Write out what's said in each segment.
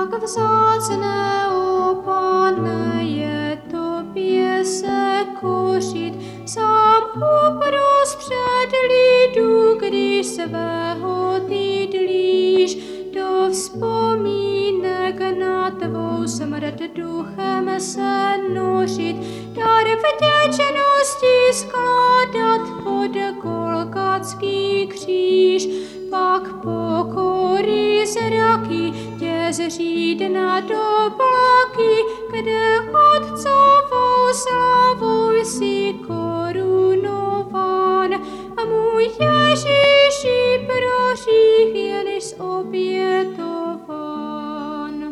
Jak vzácné, o Pane, je tobě se kořit, sám uprostřed lidu, když svého tydlíš, do vzpomínek na tvou smrt duchem se nořit, dar vděčnosti skládat pod Golgatský kříž, pak pokory zraky tě zřít nad oblaky, kde Otcovou slávou jsi korunován. A můj Ježíši, pro hřích jen obětován.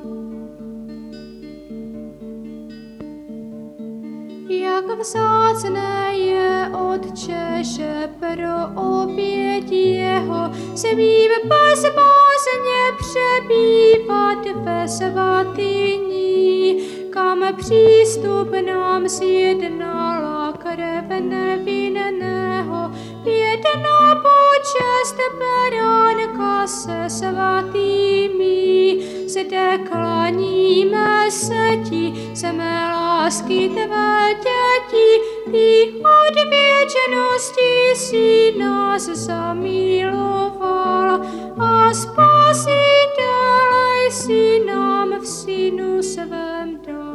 Jak vzácné je, Otče, že pro oběť jeho smím bezbázně přebývat ve svatyni, kam přístup nám zjednala krev nevinného, pětná počest beránka se svatými. Zde klaníme se ti, jsme lásky tvé děti, ty od věčnosti si nás zamiloval a Spasitele si nám v Synu svém dal.